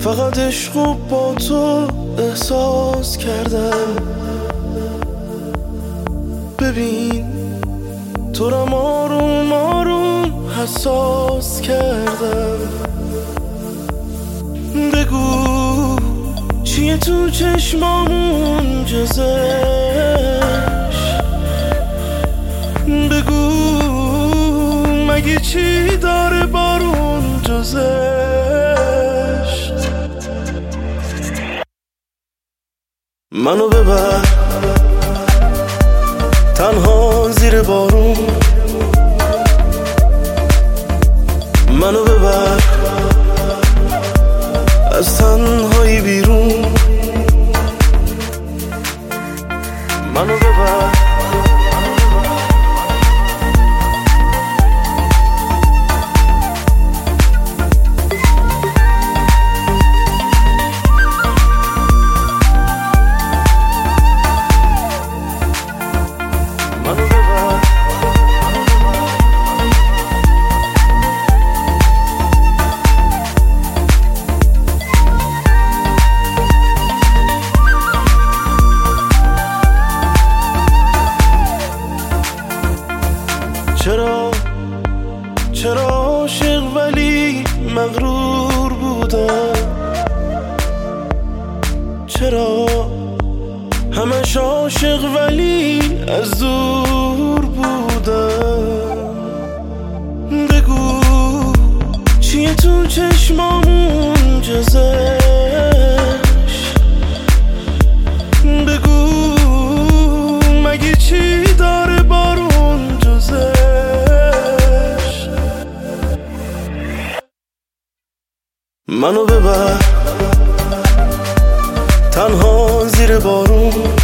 فقط عشقو با تو احساس کردم. ببین تو رم آروم آروم حساس کردم. بگو چیه تو چشمامون جزش، بگو مگه چی داره بارون جزش. منو ببر تنها زیر بارون، منو ببر از تنهایی بیرون، منو ببر چرا عاشق ولی مغرور بودم، چرا همش عاشق ولی از دور بودم. بگو چیه تو چشمامون جزش، بگو مگه چی داره بارون جزش. منو ببر تنها زیر بارون،